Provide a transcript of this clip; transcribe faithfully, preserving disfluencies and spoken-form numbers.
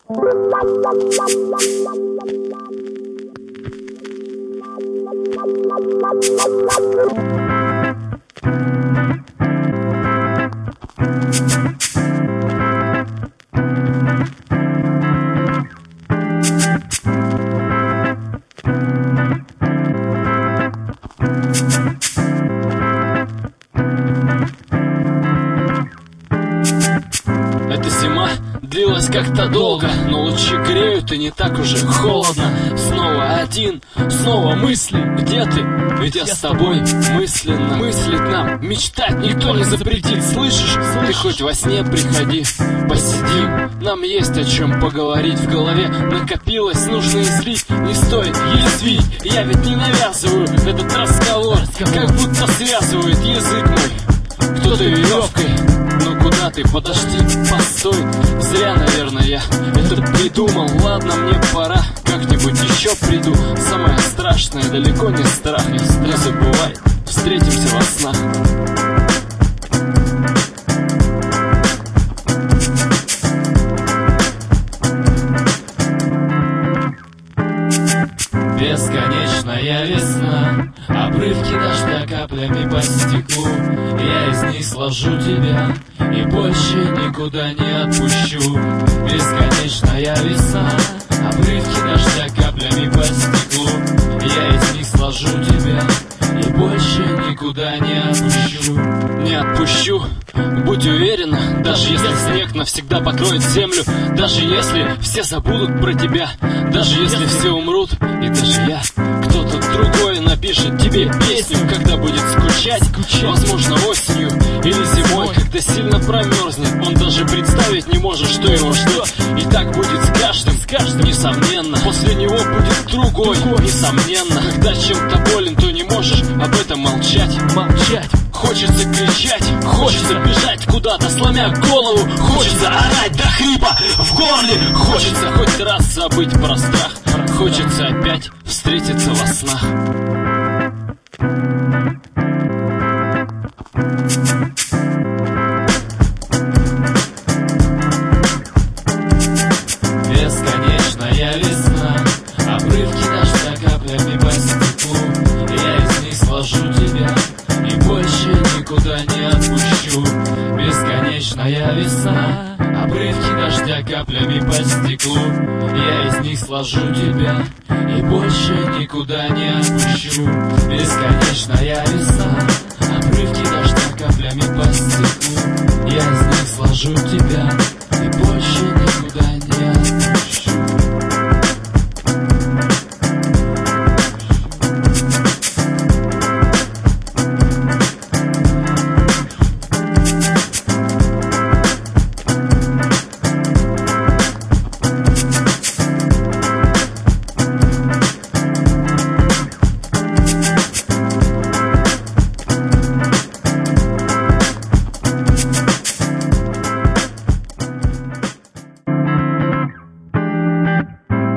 Эта зима длилась как-то долго, но лучи греют и не так уже холодно. Снова один, снова мысли, где ты? Ведь я с тобой мысленно. Мыслить нам, мечтать никто не запретит. Слышишь? Ты хоть во сне приходи, посидим. Нам есть о чем поговорить, в голове накопилось, нужно излить. Не стоит язвить, я ведь не навязываю этот разговор, как будто связывает язык мой кто-то веревкой. Ну куда ты? Подожди, постой. Зря, наверное, я это придумал. Ладно, мне пора, как-нибудь еще приду. Самое страшное далеко не страх. Не забывай, встретимся во снах. Бесконечная весна, обрывки дождя каплями по стеклу. Я из них сложу тебя и больше никуда не отпущу. Бесконечная весна, обрывки дождя каплями по стеклу. Я из них сложу тебя и больше никуда не отпущу. Не отпущу, будь уверена, даже если снег навсегда покроет землю, даже если все забудут про тебя, даже если все умрут, и даже я, кто-то другой напишет тебе песню, когда будет скучать, возможно осенью или зимой, когда сильно промерзнет. Он даже представить не может, что его ждет. И так будет с каждым, с каждым, несомненно. После него будет другой, несомненно. Когда чем-то болен, то не можешь об этом молчать. Молчать. Хочется кричать, хочется бежать куда-то, сломя голову. Хочется орать до хрипа в горле. Хочется хоть раз забыть про страх. Хочется опять встретиться во снах. Бесконечная весна, обрывки дождя каплями по стеклу. Я из них сложу тебя и больше никуда не отпущу. Бесконечная весна, обрывки дождя каплями по стеклу. Я из них сложу тебя и больше никуда не отпущу. Бесконечная весна, обрывки дождя каплями по стеклу. Я из них сложу тебя